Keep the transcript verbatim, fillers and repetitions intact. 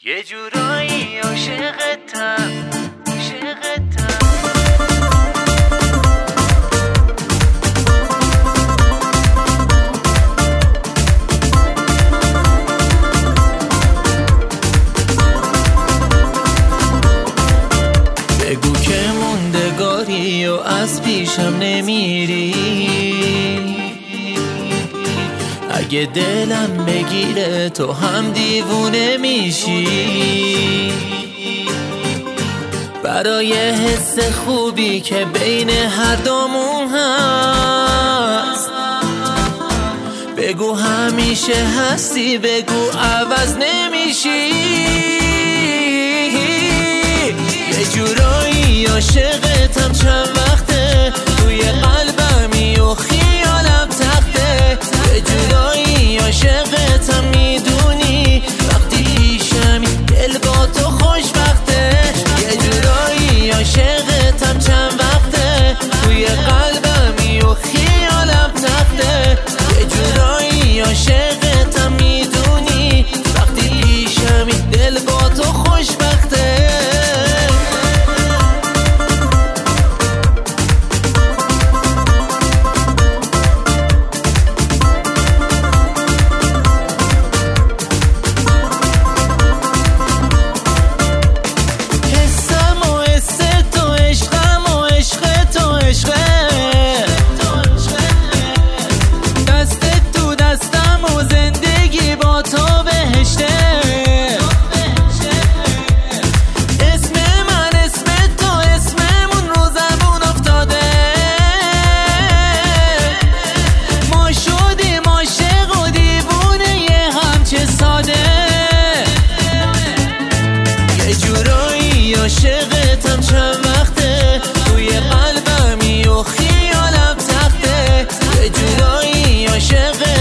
یه جورایی عاشقتم عاشقتم. بگو که موندگاری و از پیشم نمیری، اگه دلم بگیره تو هم دیوونه میشی. برای حس خوبی که بین هر دومون هست بگو همیشه هستی، بگو عوض نمیشی. یه جورایی عاشقتم، چند وقته توی قلبمی و خیالم تخته. یه جورایی عاشقتم، میدونی وقتی پیشمی دل با تو خوشبخته. یه جورایی عاشقتم، چند وقته توی قلبمی و خیالم تخته. یه جورایی عاشقتم، میدونی وقتی پیشمی دل با تو خوشبخته. عاشقتم، چند وقته توی قلبمی و خیالم تخته. یه جورایی عاشقتم